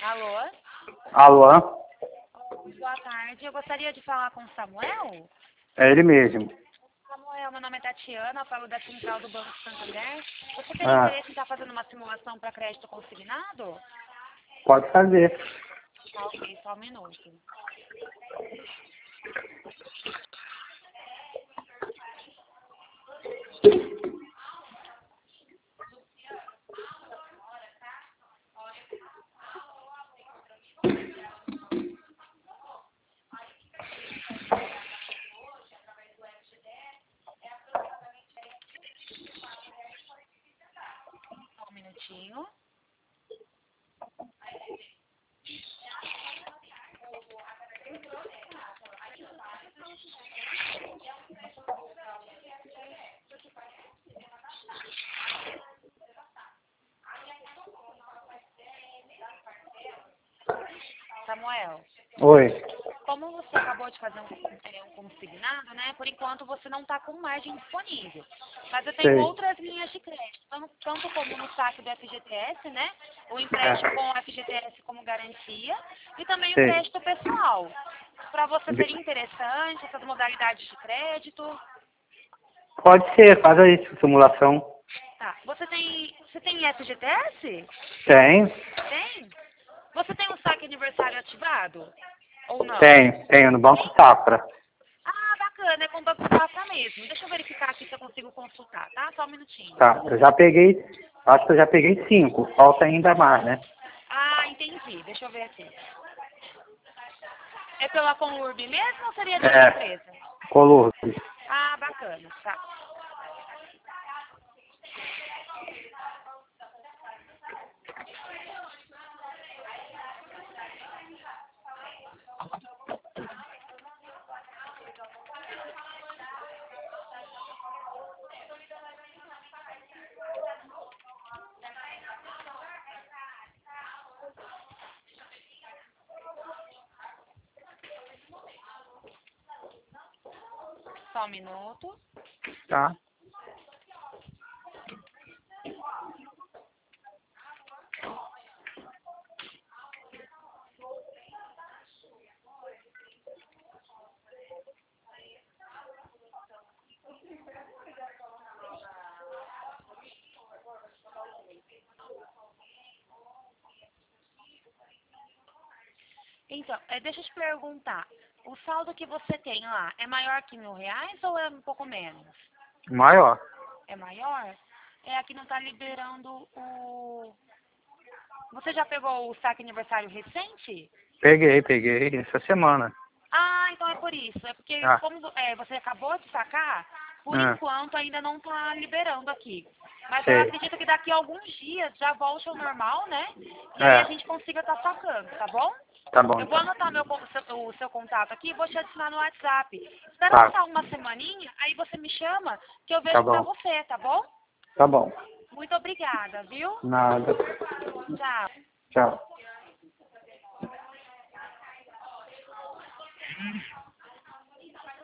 Alô? Alô? Boa tarde. Eu gostaria de falar com o Samuel. É ele mesmo. Samuel, meu nome é Tatiana, eu falo da Central do Banco Santander. Você teria Ah, interesse em estar fazendo uma simulação para crédito consignado? pode fazer. Tá, ok, só um minuto. Só um minutinho. Samuel, Oi. como você acabou de fazer um consignado, né? Por enquanto você não está com margem disponível. Mas eu tenho Sei. outras linhas de crédito, tanto como no saque do FGTS, né? O empréstimo com o FGTS como garantia e também o Sei. crédito pessoal. Para você Vi- seria interessante essas modalidades de crédito? Pode ser, faz aí simulação. Tá. Você tem FGTS? Tem? Tem? Você tem um saque aniversário ativado? Ou não? Tenho no Banco Safra. Ah, bacana, é com o Banco Safra mesmo. Deixa eu verificar aqui se eu consigo consultar, tá? Só um minutinho. Tá, eu já peguei, acho que eu já peguei 5, falta ainda mais, né? Ah, entendi. Deixa eu ver aqui. É pela Conurb mesmo ou seria de outra É, empresa? Color. Ah, bacana, tá. Só um minuto. Tá. Então, deixa eu te perguntar. O saldo que você tem lá é maior que R$ 1.000 ou é um pouco menos? Maior. É maior? É, aqui não tá liberando o... Você já pegou o saque aniversário recente? Peguei essa semana. Ah, então é por isso. É porque Ah, como você acabou de sacar, por ah, enquanto ainda não está liberando aqui. Mas eu sei. acredito que daqui a alguns dias já volte ao normal, né? E aí a É, gente consiga estar sacando, tá bom? tá bom Eu vou então. anotar o seu contato aqui e vou te adicionar no WhatsApp. Espera Tá, passar uma semaninha, aí você me chama que eu tá vejo pra bom. você, tá bom? Tá bom. Muito obrigada, viu? Nada. Tchau. Tchau.